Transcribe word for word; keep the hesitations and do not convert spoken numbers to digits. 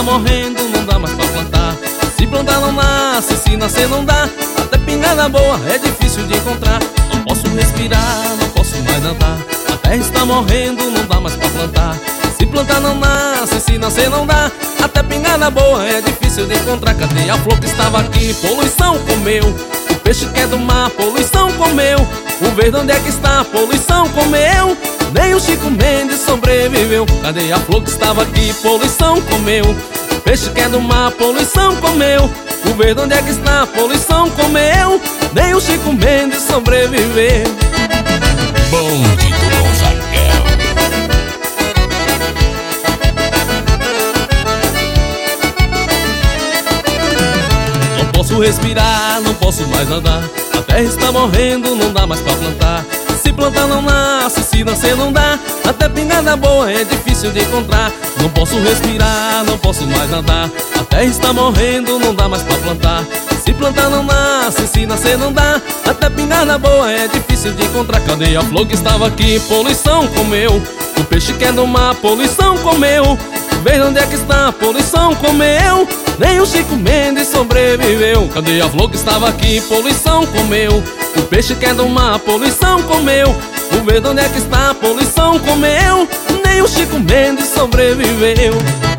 morrendo, não dá mais pra plantar. Se plantar não nasce, se nascer não dá. Até pingada boa é difícil de encontrar. Não posso respirar, não posso mais andar. A terra está morrendo, não dá mais pra plantar. Se plantar não nasce, se nascer não dá. Até pingada boa é difícil de encontrar. Cadê a flor que estava aqui? Poluição comeu. O peixe que é do mar, poluição comeu. O verde onde é que está? Poluição comeu. Nem o Chico Mendes sobreviveu. Cadê a flor que estava aqui? Poluição comeu. O peixe que é do mar, poluição comeu. O verde onde é que está? Poluição comeu. Nem o Chico Mendes sobreviveu. Bonde do Gonzaguel. Não posso respirar, não posso mais nadar. A terra está morrendo, não dá mais pra plantar. Se plantar não nasce, se nascer não dá. Até pingada boa é difícil de encontrar. Não posso respirar, não posso mais nadar. A terra está morrendo, não dá mais pra plantar. Se plantar não nasce, se nascer não dá. Até pingada boa é difícil de encontrar. Cadê a flor que estava aqui? Poluição comeu. O peixe que é do mar, poluição comeu. Veja onde é que está? Poluição comeu. Nem o Chico Mendes sobreviveu. Cadê a flor que estava aqui? Poluição comeu. O peixe que é do mar, poluição comeu. O verde onde é que está? Poluição comeu. Nem o Chico Mendes sobreviveu.